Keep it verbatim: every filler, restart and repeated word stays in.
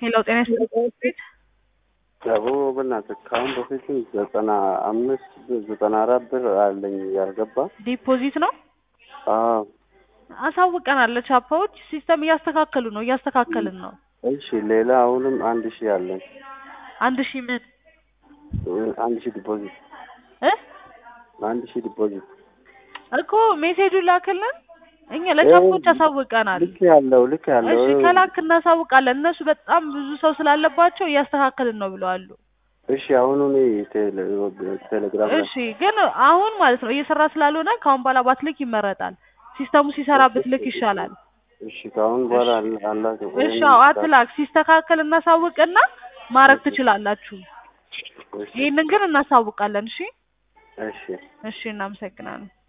ሄሎ ጤና ይስጥልኝ። ያው በእናትህ ካሁን በፊት ዘጠና አምስት ዘጠና አራት ብር አለኝ ያልገባ ዲፖዚት ነው። አዎ አሳውቀናል። ቻፓዎች ሲስተም እያስተካከሉ ነው እያስተካከልን ነው። እሺ ሌላ አሁንም አንድ ሺህ አለኝ። አንድ ሺህ ምን? አንድ ሺህ ዲፖዚት እ አንድ ሺህ ዲፖዚት እኮ ሜሴጁን ላክልን። እኛ ለቻፓዎች አሳውቀናል። ልክ ያለው ልክ ያለው እሺ ከላክ እናሳውቃለን። እነሱ በጣም ብዙ ሰው ስላለባቸው እያስተካከልን ነው ብለዋል። እሺ አሁን እኔ ቴሌግራም እሺ ግን አሁን ማለት ነው እየሰራ ስላልሆነ ካሁን በኋላ ባትልክ ይመረጣል። ሲስተሙ ሲሰራ ብትልክ ይሻላል። እሺ ካሁን በኋላ አላህ እሺ አትላክ። ሲስተካከል እናሳውቅና ማረግ ትችላላችሁ። ይሄንን ግን እናሳውቃለን። እሺ እሺ እሺ እናመሰግናለን።